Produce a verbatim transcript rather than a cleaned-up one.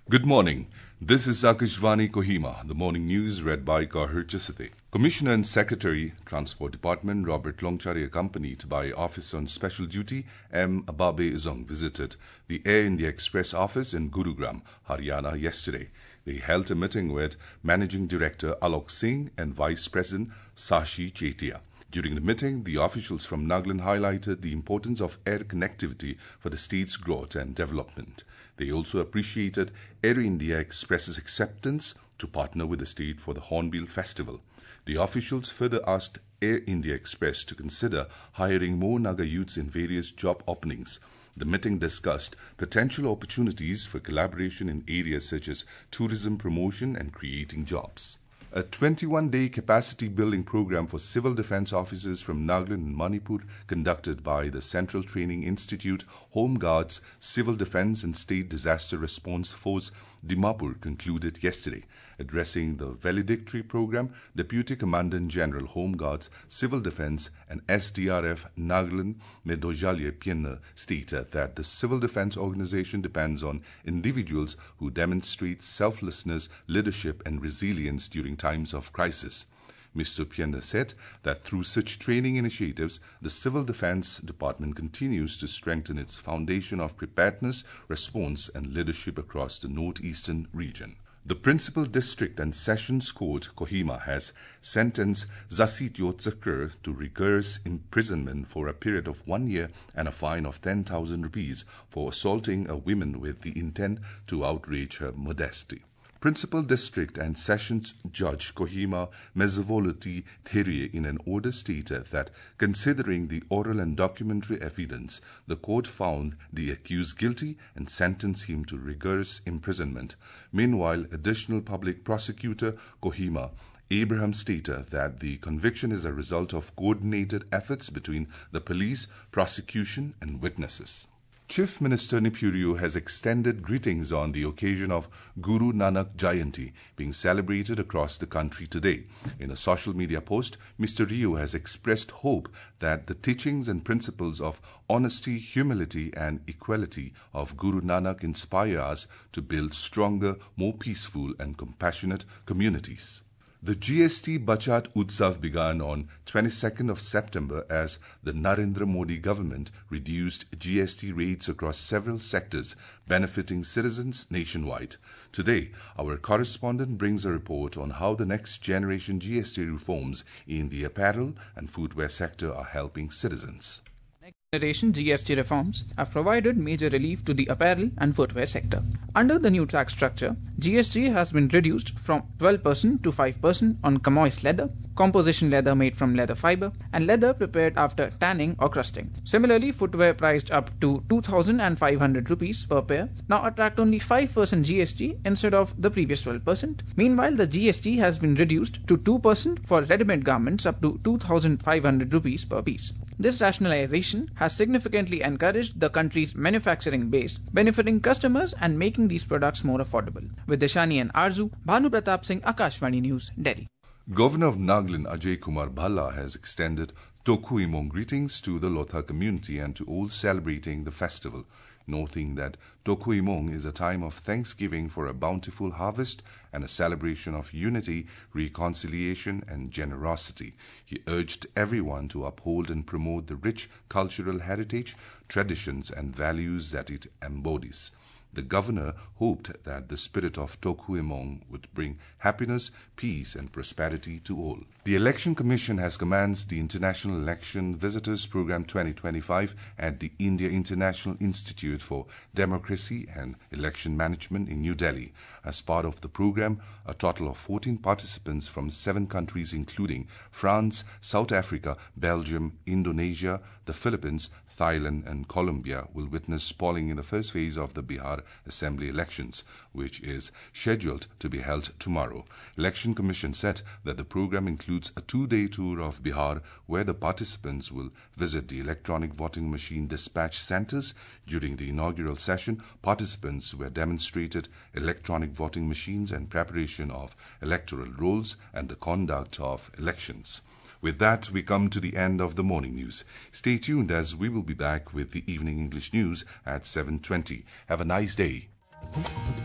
Good morning. This is Akashvani Kohima, the morning news read by Kahir Chisate. Commissioner and Secretary, Transport Department Robert Longchari, accompanied by Officer on Special Duty M. Ababe Zong, visited the Air India Express office in Gurugram, Haryana yesterday. They held a meeting with Managing Director Alok Singh and Vice President Sashi Chetia. During the meeting, the officials from Nagaland highlighted the importance of air connectivity for the state's growth and development. They also appreciated Air India Express's acceptance to partner with the state for the Hornbill Festival. The officials further asked Air India Express to consider hiring more Naga youths in various job openings. The meeting discussed potential opportunities for collaboration in areas such as tourism promotion and creating jobs. A twenty-one day capacity building program for civil defense officers from Nagaland and Manipur conducted by the Central Training Institute, Home Guards, Civil Defense and State Disaster Response Force Dimapur concluded yesterday. Addressing the valedictory program, Deputy Commandant General Home Guards, Civil Defense and S D R F Nagaland Medojalye Pienna stated that the civil defense organization depends on individuals who demonstrate selflessness, leadership and resilience during times of crisis. Mister Pienna said that through such training initiatives, the Civil Defense Department continues to strengthen its foundation of preparedness, response and leadership across the northeastern region. The Principal District and Sessions Court, Kohima, has sentenced Zasityo Tsakar to rigorous imprisonment for a period of one year and a fine of ten thousand rupees for assaulting a woman with the intent to outrage her modesty. Principal District and Sessions Judge Kohima Mezavolati Therie in an order stated that considering the oral and documentary evidence, the court found the accused guilty and sentenced him to rigorous imprisonment. Meanwhile, additional public prosecutor Kohima Abraham stated that the conviction is a result of coordinated efforts between the police, prosecution and witnesses. Chief Minister Nipurio has extended greetings on the occasion of Guru Nanak Jayanti being celebrated across the country today. In a social media post, Mister Rio has expressed hope that the teachings and principles of honesty, humility and equality of Guru Nanak inspire us to build stronger, more peaceful and compassionate communities. The G S T Bachat Utsav began on twenty-second of September as the Narendra Modi government reduced G S T rates across several sectors, benefiting citizens nationwide. Today, our correspondent brings a report on how the next generation G S T reforms in the apparel and footwear sector are helping citizens. Generation G S T reforms have provided major relief to the apparel and footwear sector. Under the new tax structure, G S T has been reduced from twelve percent to five percent on chamois leather, composition leather made from leather fiber, and leather prepared after tanning or crusting. Similarly, footwear priced up to two thousand five hundred rupees per pair now attract only five percent G S T instead of the previous twelve percent. Meanwhile, the G S T has been reduced to two percent for ready-made garments up to two thousand five hundred rupees per piece. This rationalization has significantly encouraged the country's manufacturing base, benefiting customers and making these products more affordable. With Deshani and Arzu, Bhanu Pratap Singh, Akashvani News, Delhi. Governor of Nagaland Ajay Kumar Bhalla has extended Toku Imong greetings to the Lotha community and to all celebrating the festival, noting that Toku Imong is a time of thanksgiving for a bountiful harvest and a celebration of unity, reconciliation and generosity. He urged everyone to uphold and promote the rich cultural heritage, traditions and values that it embodies. The governor hoped that the spirit of Toku Imong would bring happiness, peace and prosperity to all. The Election Commission has commenced the International Election Visitors Program twenty twenty-five at the India International Institute for Democracy and Election Management in New Delhi. As part of the program, a total of fourteen participants from seven countries including France, South Africa, Belgium, Indonesia, the Philippines, Thailand and Colombia will witness polling in the first phase of the Bihar Assembly elections, which is scheduled to be held tomorrow. Election Commission said that the program includes a two-day tour of Bihar where the participants will visit the electronic voting machine dispatch centers. During the inaugural session, participants were demonstrated electronic voting machines and preparation of electoral rolls and the conduct of elections. With that, we come to the end of the morning news. Stay tuned as we will be back with the evening English news at seven twenty. Have a nice day.